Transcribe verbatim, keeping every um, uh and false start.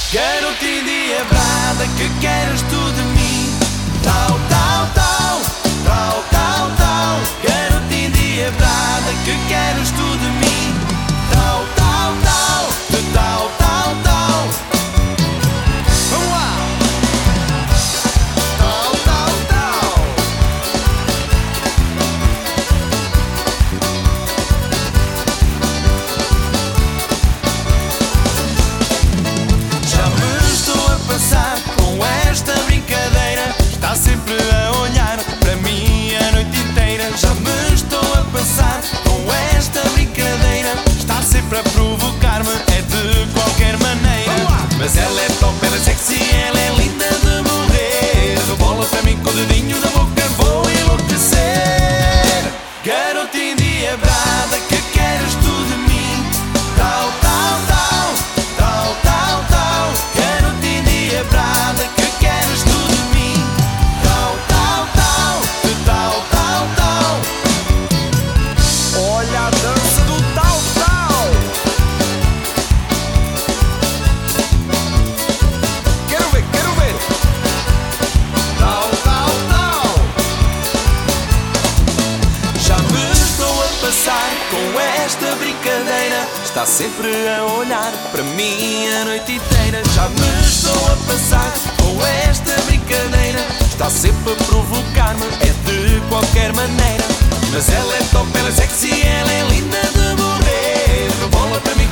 Quero-te endiabrada, que queres tu de mim? Tal, tal, tal, tal, tal, tal. Quero-te endiabrada, que queres tu de mim? Tal, tal, tal, de tal, tal, tal. Vamos lá! Tal, tal, tal. Já me estou a passar com esta brincadeira. Está sempre a olhar para mim a noite inteira. Já me estou a passar com esta brincadeira. Está sempre a provocar-me, é de qualquer maneira. Mas ela é top, ela é sexy, ela é linda de morrer. Bola para mim com o dedinho na boca, vou enlouquecer. Quero-te endiabrada, que queres tu de mim? Tal, tal, tal, tal, tal, tal. Quero-te endiabrada, que queres tu de mim? Tal, tal, tal, de tal, tal, tal. Olha a dança do tal, tal. Quero ver, quero ver. Tal, tal, tal. Já me estou a passar com esta brincadeira. Está sempre a olhar para mim a noite inteira. Já me estou a passar com esta brincadeira. Está sempre a provocar-me, é de qualquer maneira. Mas ela é top, ela é sexy, ela é linda de morrer. Bola para mim